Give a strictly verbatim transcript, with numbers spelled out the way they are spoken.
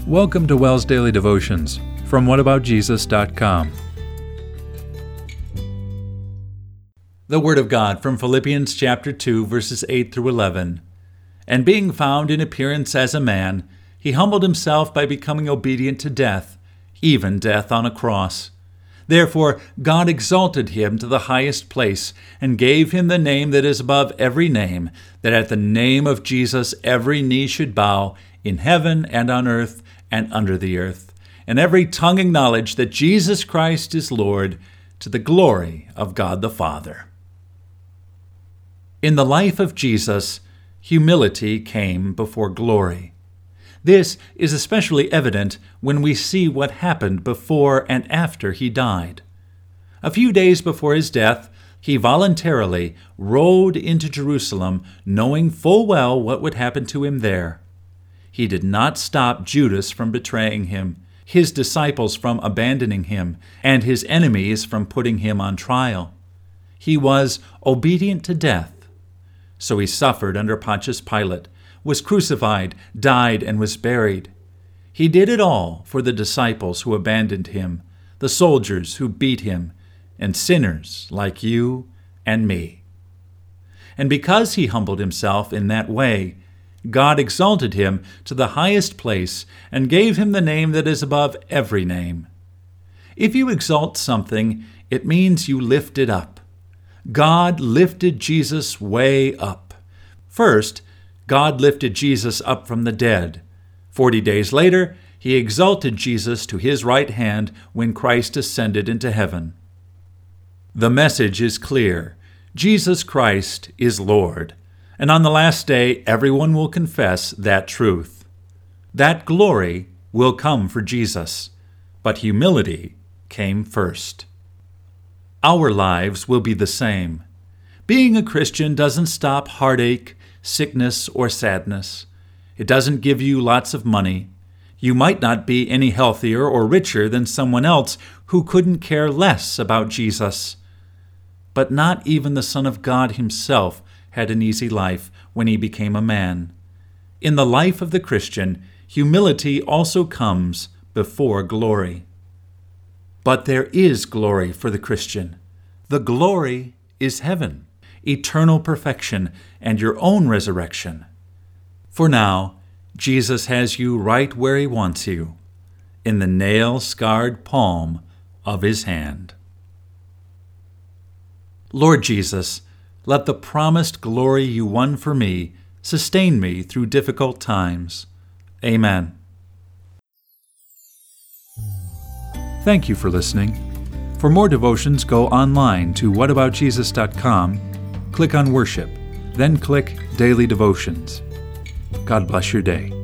Welcome to Wells Daily Devotions from what about jesus dot com. The Word of God from Philippians chapter two, verses eight through eleven. And being found in appearance as a man, he humbled himself by becoming obedient to death, even death on a cross. Therefore God exalted him to the highest place, and gave him the name that is above every name, that at the name of Jesus every knee should bow, in heaven and on earth and under the earth, and every tongue acknowledge that Jesus Christ is Lord, to the glory of God the Father. In the life of Jesus, humility came before glory. This is especially evident when we see what happened before and after he died. A few days before his death, he voluntarily rode into Jerusalem, knowing full well what would happen to him there. He did not stop Judas from betraying him, his disciples from abandoning him, and his enemies from putting him on trial. He was obedient to death. So he suffered under Pontius Pilate, was crucified, died, and was buried. He did it all for the disciples who abandoned him, the soldiers who beat him, and sinners like you and me. And because he humbled himself in that way, God exalted him to the highest place and gave him the name that is above every name. If you exalt something, it means you lift it up. God lifted Jesus way up. First, God lifted Jesus up from the dead. Forty days later, he exalted Jesus to his right hand when Christ ascended into heaven. The message is clear. Jesus Christ is Lord. And on the last day, everyone will confess that truth. That glory will come for Jesus, but humility came first. Our lives will be the same. Being a Christian doesn't stop heartache, sickness, or sadness. It doesn't give you lots of money. You might not be any healthier or richer than someone else who couldn't care less about Jesus. But not even the Son of God himself had an easy life when he became a man. In the life of the Christian, humility also comes before glory. But there is glory for the Christian. The glory is heaven, eternal perfection, and your own resurrection. For now, Jesus has you right where he wants you, in the nail-scarred palm of his hand. Lord Jesus, let the promised glory you won for me sustain me through difficult times. Amen. Thank you for listening. For more devotions, go online to what about jesus dot com, click on Worship, then click Daily Devotions. God bless your day.